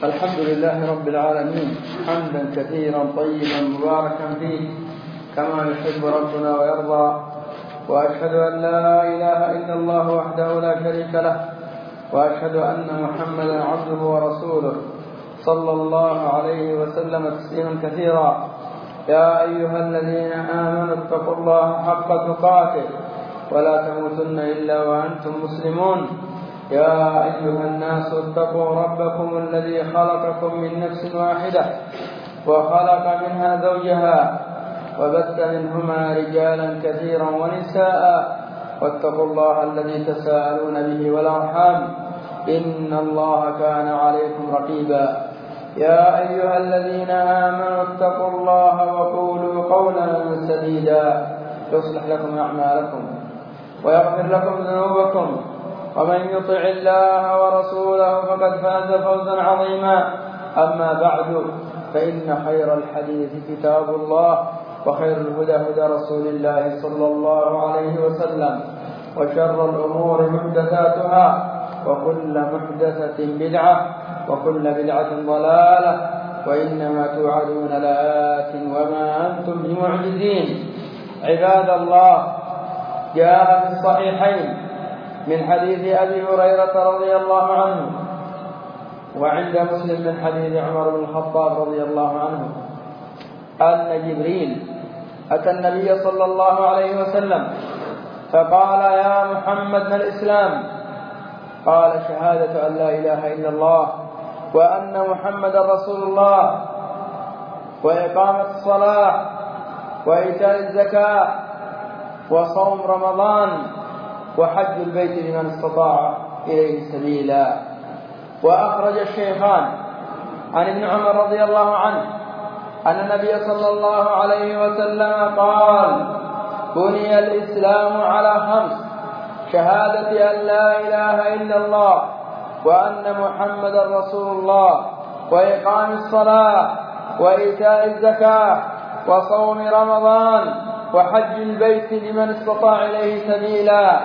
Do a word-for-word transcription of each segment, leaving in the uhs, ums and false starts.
الحمد لله رب العالمين حمدا كثيرا طيبا مباركا فيه كما يحب ربنا ويرضى، وأشهد أن لا إله إلا الله وحده لا شريك له، وأشهد أن محمدا عبده ورسوله صلى الله عليه وسلم تسليما كثيرا. يا أيها الذين آمنوا اتقوا الله حق تقاته ولا تموتن إلا وأنتم مسلمون. يا أيها الناس اتقوا ربكم الذي خلقكم من نفس واحدة وخلق منها زوجها وبث منهما رجالا كثيرا ونساء، واتقوا الله الذي تساءلون به والأرحام إن الله كان عليكم رقيبا. يا أيها الذين آمنوا اتقوا الله وقولوا قولا سديدا يصلح لكم أعمالكم ويغفر لكم ذنوبكم، ومن يطع الله ورسوله فقد فاز فوزا عظيما. أما بعد، فإن خير الحديث كتاب الله، وخير الهدى هدى رسول الله صلى الله عليه وسلم، وشر الأمور محدثاتها، وكل محدثة بدعة، وكل بدعة ضلالة، وإنما توعدون لآت وما أنتم بمعجزين. عباد الله، جاء في الصحيحين من حديث أبي هريرة رضي الله عنه، وعند مسلم من حديث عمر بن الخطاب رضي الله عنه أن جبريل أتى النبي صلى الله عليه وسلم فقال: يا محمد، ما الإسلام؟ قال: شهادة أن لا إله إلا الله وأن محمد رسول الله، وإقامة الصلاة، وإيتاء الزكاة، وصوم رمضان، وحج البيت لمن استطاع إليه سبيلا. وأخرج الشيخان عن ابن عمر رضي الله عنه أن النبي صلى الله عليه وسلم قال: بني الإسلام على خمس: شهادة أن لا إله إلا الله وأن محمد رسول الله، وإقام الصلاة، وإيتاء الزكاة، وصوم رمضان، وحج البيت لمن استطاع إليه سبيلا.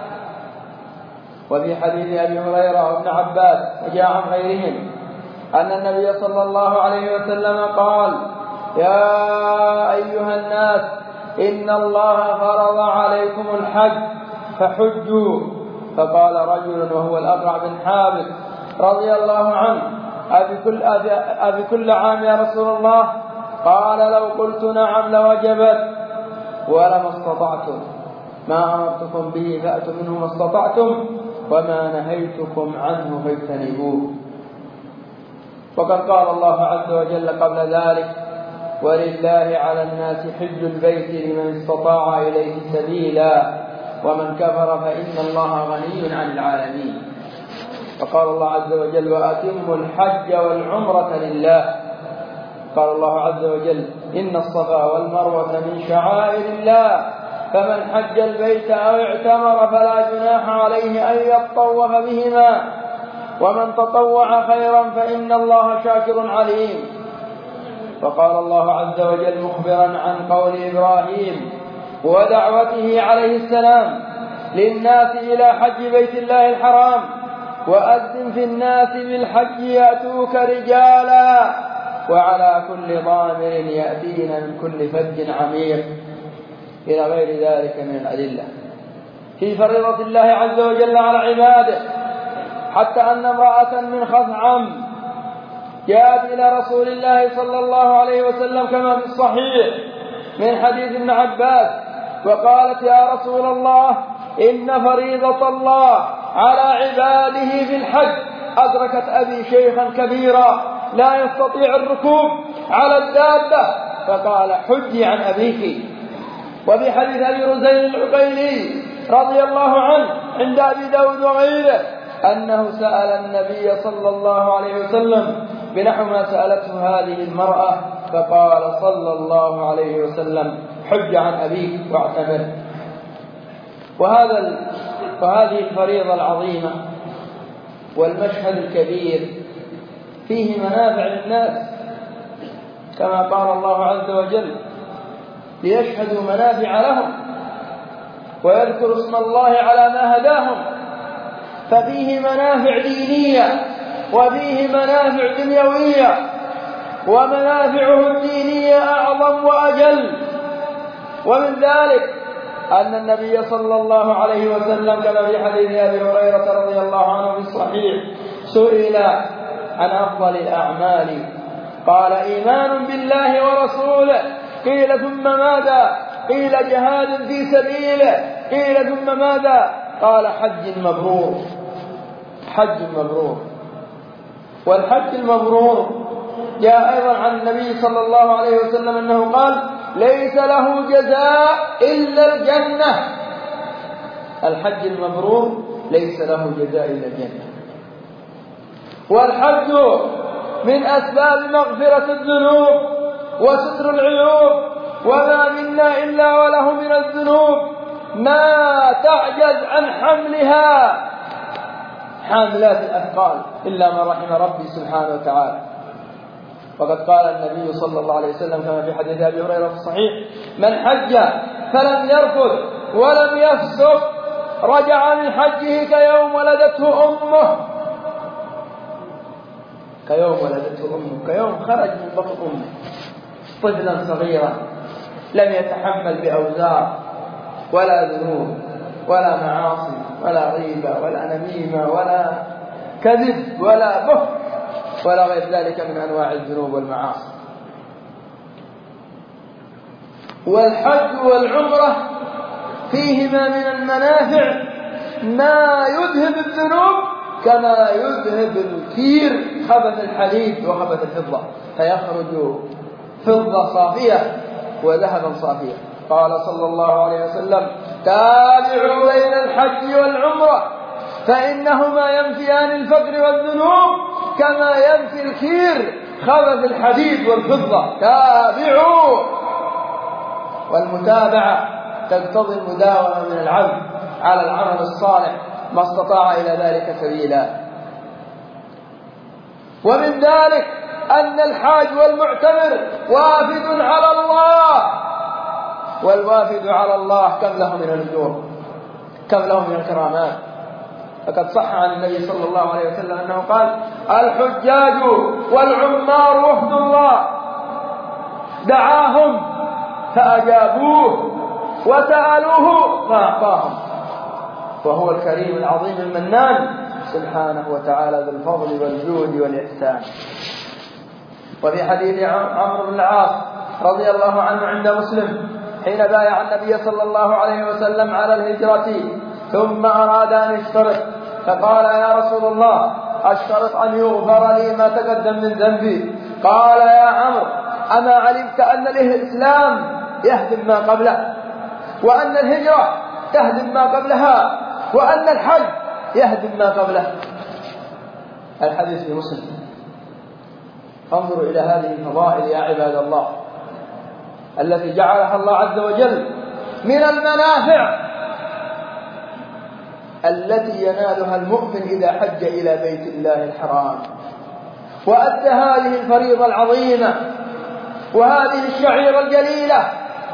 وفي حديث أبي هريرة وابن عباس وجاء عن غيرهم أن النبي صلى الله عليه وسلم قال: يا أيها الناس، إن الله فرض عليكم الحج فحجوا. فقال رجل وهو الأقرع بن حابس رضي الله عنه: أبي كل, أبي كل عام يا رسول الله؟ قال: لو قلت نعم لوجبت ولما استطعتم، ما أمرتكم به فأتوا منه ما استطعتم، وما نهيتكم عنه فاجتنبوه. وقد قال الله عز وجل قبل ذلك: ولله على الناس حج البيت لمن استطاع إليه سبيلا، ومن كفر فإن الله غني عن العالمين. وقال الله عز وجل: وأتموا الحج والعمرة لله. قال الله عز وجل: إن الصفا والمروة من شعائر الله، فمن حج البيت أو اعتمر فلا جناح عليه أن يطوف بهما، ومن تطوع خيرا فإن الله شاكر عليم. وقال الله عز وجل مخبرا عن قول إبراهيم ودعوته عليه السلام للناس إلى حج بيت الله الحرام: وأذن في الناس بالحج يأتوك رجالا وعلى كل ضامر يأتين من كل فج عميق، إلى غير ذلك من الأدلة في فريضة الله عز وجل على عباده. حتى أن امرأة من خثعم جاءت إلى رسول الله صلى الله عليه وسلم كما في الصحيح من حديث ابن عباس، وقالت: يا رسول الله، إن فريضة الله على عباده في الحج أدركت أبي شيخا كبيرا لا يستطيع الركوب على الدابة، فقال: حجي عن أبيك. وفي حديث أبي رزين العقيلي رضي الله عنه عند أبي داود وغيره أنه سأل النبي صلى الله عليه وسلم بنحو ما سألته هذه المرأة، فقال صلى الله عليه وسلم: حج عن أبيك واعتمر. وهذا وهذه الفريضة العظيمة والمشهد الكبير فيه منافع للناس، كما قال الله عز وجل: ليشهدوا منافع لهم ويذكروا اسم الله على ما هداهم. ففيه منافع دينية وفيه منافع دنيوية، ومنافعه الدينية أعظم وأجل. ومن ذلك أن النبي صلى الله عليه وسلم كما في حديث أبي هريرة رضي الله عنه في الصحيح سئل عن أفضل الأعمال قال: إيمان بالله ورسوله. قيل: ثم ماذا؟ قيل: جهاد في سبيله. قيل: ثم ماذا؟ قال: حج مبرور. حج مبرور. والحج المبرور جاء أيضا عن النبي صلى الله عليه وسلم أنه قال: ليس له جزاء إلا الجنة. الحج المبرور ليس له جزاء إلا الجنة. والحج من أسباب مغفرة الذنوب وستر العيوب، وما منا إلا وله من الذنوب ما تعجز عن حملها حاملات الأثقال إلا من رحم ربي سبحانه وتعالى. وقد قال النبي صلى الله عليه وسلم كما في حديث أبي هريرة في الصحيح: من حج فلم يرفث ولم يفسق رجع من حجه كيوم ولدته أمه. كيوم ولدته أمه، كيوم خرج من بطن أمه طفلا صغيرا لم يتحمل بأوزار ولا ذنوب ولا معاصي ولا غيبة ولا نميمة ولا كذب ولا بهت ولا غير ذلك من أنواع الذنوب والمعاصي. والحج والعمرة فيهما من المنافع ما يذهب الذنوب كما يذهب الكير خبث الحديد وخبث الفضة، فيخرج فضة صافية وذهبا صافية. قال صلى الله عليه وسلم: تابعوا بين الحج والعمرة فإنهما ينفيان الفقر والذنوب كما ينفي الكير خبث الحديد والفضة. تابعوا. والمتابعة تقتضي المداومة من العبد على العمل الصالح ما استطاع إلى ذلك سبيلا. ومن ذلك أن الحاج والمعتمر وافد على الله، والوافد على الله كم له من الأجور، كم له من الكرامات. فقد صح عن النبي صلى الله عليه وسلم أنه قال: الحجاج والعمار وفد الله دعاهم فأجابوه وسألوه فأعطاهم، وهو الكريم العظيم المنان سبحانه وتعالى ذو الفضل والجود والإحسان. وفي حديث عمرو بن العاص رضي الله عنه عند مسلم حين بايع النبي صلى الله عليه وسلم على الهجرة ثم أراد أن يشترط، فقال: يا رسول الله أشترط أن يغفر لي ما تقدم من ذنبي؟ قال: يا عمرو أما علمت أن الإسلام يهدم ما قبله، وأن الهجرة تهدم ما قبلها، وأن الحج يهدم ما قبله؟ الحديث في مسلم. فانظروا إلى هذه الفضائل يا عباد الله التي جعلها الله عز وجل من المنافع التي ينالها المؤمن إذا حج إلى بيت الله الحرام وأدى هذه الفريضة العظيمة وهذه الشعيرة الجليلة.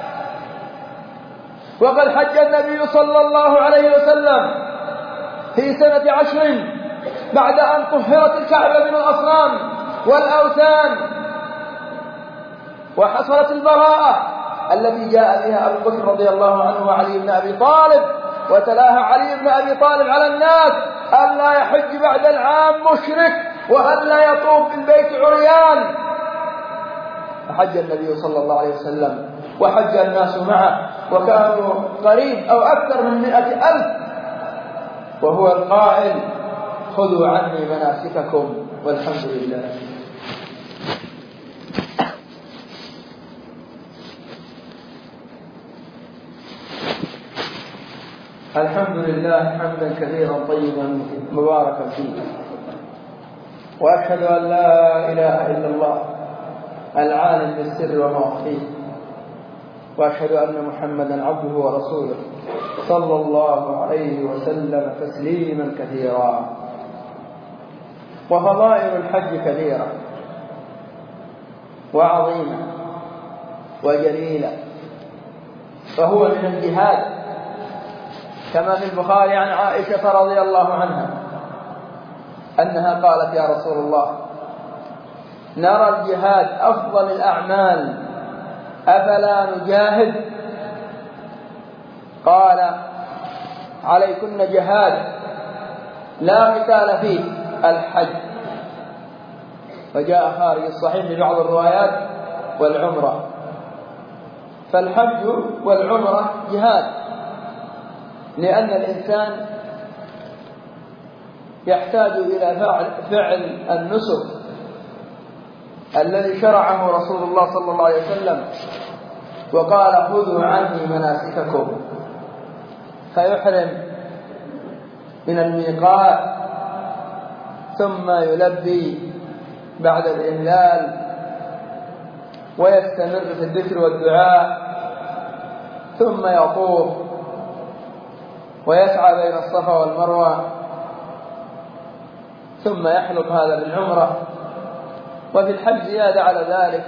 وقد حج النبي صلى الله عليه وسلم في سنة عشر بعد أن طهرت الكعبة من الأصنام والأوثان وحصلت البراءة التي جاء بها أبو بكر رضي الله عنه وعلي بن أبي طالب، وتلاها علي بن أبي طالب على الناس أن لا يحج بعد العام مشرك وأن لا يطوف بالبيت عريان. فحج النبي صلى الله عليه وسلم وحج الناس معه وكانوا قريب أو أكثر من مئة ألف، وهو القائل: خذوا عني مناسككم والحمد لله. الحمد لله حمدا كثيرا طيبا مباركا فيه، وأشهد أن لا إله إلا الله العالم بالسر وما أخفيه، وأشهد أن محمدا عبده ورسوله صلى الله عليه وسلم تسليما كثيرا. وفضائل الحج كثيرة وعظيمة وجليلة، فهو من الجهاد كما في البخاري عن عائشة رضي الله عنها أنها قالت: يا رسول الله، نرى الجهاد أفضل الأعمال، أفلا نجاهد؟ قال: عليكن جهاد لا قتال فيه، الحج. وجاء خارج الصحيح ببعض الروايات: والعمرة. فالحج والعمرة جهاد، لأن الإنسان يحتاج إلى فعل النسك الذي شرعه رسول الله صلى الله عليه وسلم، وقال: خذوا عني مناسككم. فيحرم من الميقات، ثم يلبي بعد الإهلال، ويستمر في الذكر والدعاء، ثم يطوف ويسعى بين الصفا والمروة، ثم يحلق هذا بالعمرة. وفي الحج زيادة على ذلك: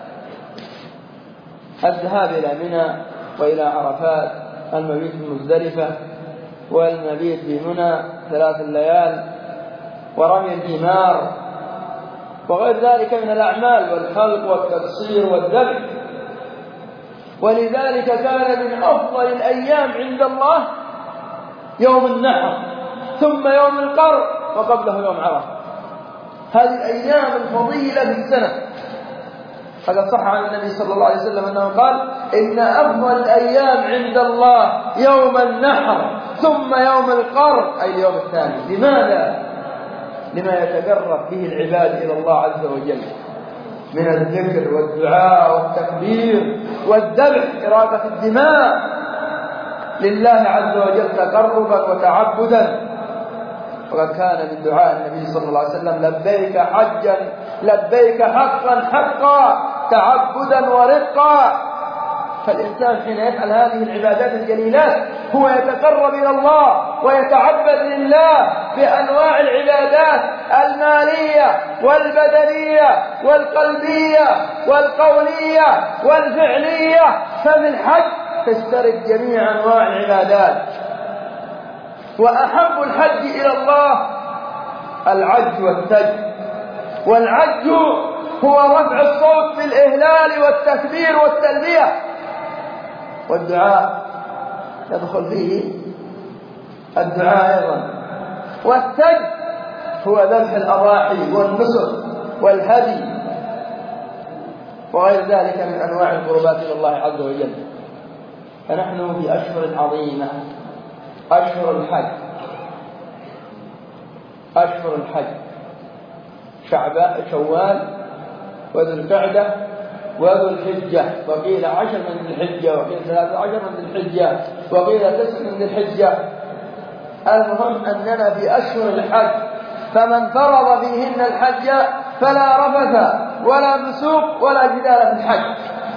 الذهاب إلى منى وإلى عرفات، المبيت في مزدلفة، والمبيت في منى ثلاث الليال، ورمي الجمار، وغير ذلك من الأعمال، والخلق والتقصير والذبح. ولذلك كان من أفضل الأيام عند الله يوم النحر، ثم يوم القر، وقبله يوم عرفة. هذه الأيام الفضيلة في السنة. فقد صح عن النبي صلى الله عليه وسلم أنه قال: إن أفضل الأيام عند الله يوم النحر، ثم يوم القر، أي اليوم الثاني. لماذا؟ لما يتقرب به العباد إلى الله عز وجل من الذكر والدعاء والتكبير والذبح، إراقة الدماء لله عز وجل تقربا وتعبدا. وقد كان من دعاء النبي صلى الله عليه وسلم: لبيك حجا لبيك حقا حقا تعبدا ورقا. فالإنسان حين يفعل هذه العبادات الجليلات هو يتقرب إلى الله ويتعبد لله بأنواع العبادات المالية والبدنية والقلبية والقولية والفعلية. ففي الحج تشترك جميع أنواع العبادات. وأحب الحج إلى الله العج والتج. والعج هو رفع الصوت بالإهلال والتكبير والتلبية، والدعاء يدخل فيه الدعاء أيضا. والتج هو ذبح الأضاحي والنسك والهدي وغير ذلك من أنواع القربات إلى الله عز وجل. فنحن في أشهر عظيمة، أشهر الحج، أشهر الحج شعبان شوال وذو القعدة وذو الحجة، وقيل عشر من ذي الحجة، وقيل ثلاثة عشر من ذي الحجة، وقيل تسع من ذي الحجة. المهم أننا في أشهر الحج، فمن فرض فيهن الحج فلا رفث ولا فسوق ولا جدال في الحج.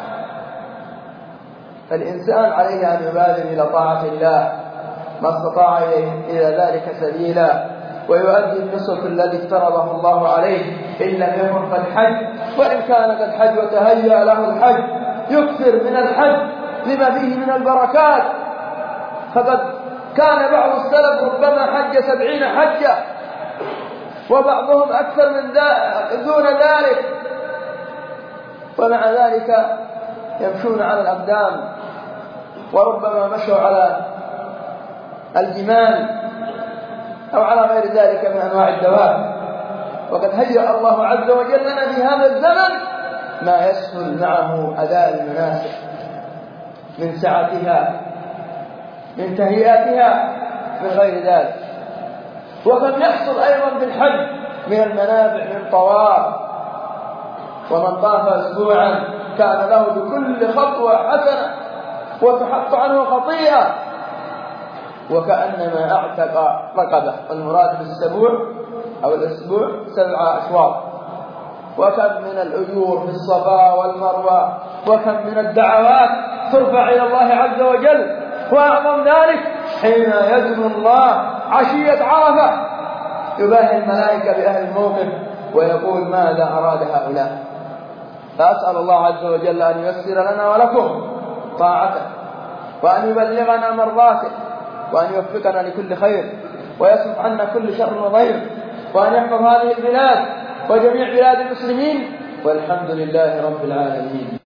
فالإنسان عليه أن يبادر إلى طاعة الله ما استطاع إلى ذلك سبيلا، ويؤدي النسك الذي افترضه الله عليه إن لم يكن قد حج، وإن كان قد حج وتهيأ له الحج يكثر من الحج لما فيه من البركات. فقد كان بعض السلف ربما حج سبعين حجة، وبعضهم أكثر من دون ذلك، ومع ذلك يمشون على الأقدام، وربما مشوا على الجمال أو على غير ذلك من أنواع الدواب. وقد هيأ الله عز وجل لنا في هذا الزمن ما يسهل معه أداء المناسك من سعتها، من تهيئاتها، من غير ذلك. وقد يحصل أيضا في الحج من المنافع من طواف، ومن طاف أسبوعا كان له بكل خطوة حسنة وتحط عنه خطيئة وكأنما اعتق رقبة. المراد بالسبوع أو الأسبوع سبع أشواط. وكم من الأجور في الصفا والمروة، وكم من الدعوات ترفع إلى الله عز وجل. وأعظم ذلك حين يدنو الله عشية عرفة يباهي الملائكة بأهل الموقف ويقول: ماذا أراد هؤلاء؟ فأسأل الله عز وجل أن ييسر لنا ولكم طاعته، وأن يبلغنا مرضاته، وأن يوفقنا لكل خير، ويصرف عنا كل شر وضير، وأن يحفظ هذه البلاد وجميع بلاد المسلمين، والحمد لله رب العالمين.